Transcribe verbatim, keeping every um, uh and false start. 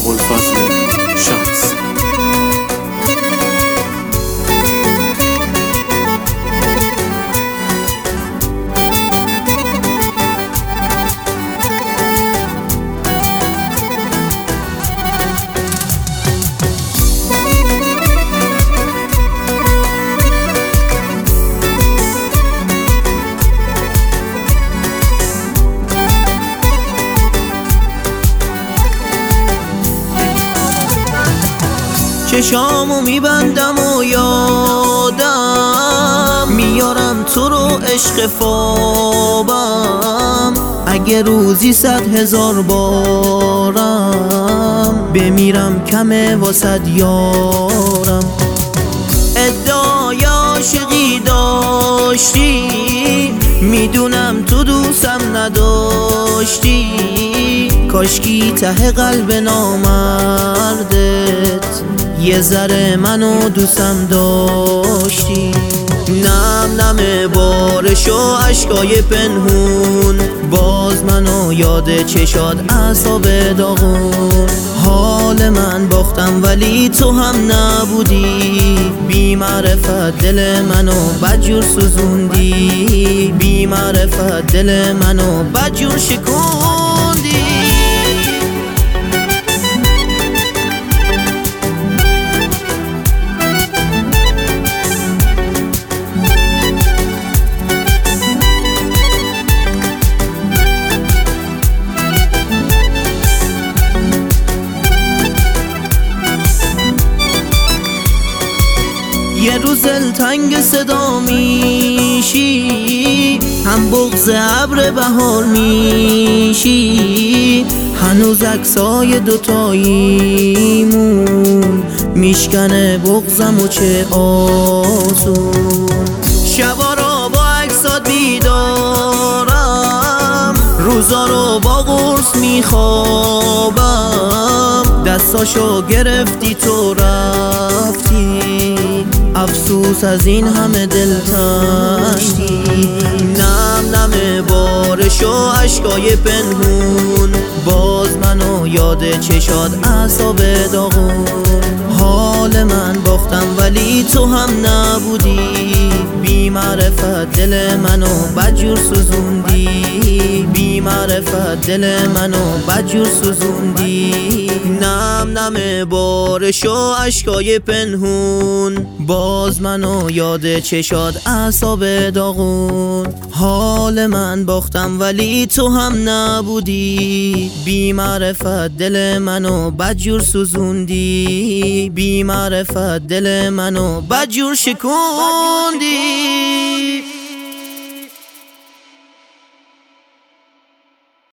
ابوالفضل شمس. چشامو میبندم و یادم میارم تو رو عشق خوابم. اگه روزی صد هزار بارم بمیرم کمه واسد یارم. ادعای عاشقی داشتی میدونم تو دوستم نداشتی. کاشکی ته قلب نامردت یه ذره منو دوستم داشتی. نم نم بارش و عشقای پنهون باز منو یاد چشاد اعصاب داغون. حال من باختم ولی تو هم نبودی. بی معرفت دل منو بدجور سوزوندی. بی معرفت دل منو بدجور شکوندی. یه روز دلتنگ صدا میشی هم بغض ابر بهار میشی. هنوز عکسای دوتاییمون میشکنه بغضم و چه آسون. شبا رو با عکسات بیدارم روزا رو با قرص میخوابم. دستاشو گرفتی تو رفتی افسوس از این همه دلتنگی. نم نم بارش و عشقای پنهون باز منو یاد چشاد اعصاب داغون. حال من باختم ولی تو هم نبودی. بی معرفت دل منو بدجور سوزوندی. بی معرفت دل منو بدجور سوزوندی. نم نم بارش و عشقای پنهون باز منو یاد چشاد اعصاب داغون. حال من باختم ولی تو هم نبودی. بی معرفت دل منو بدجور سوزوندی. بی معرفت دل منو بدجور شکوندی.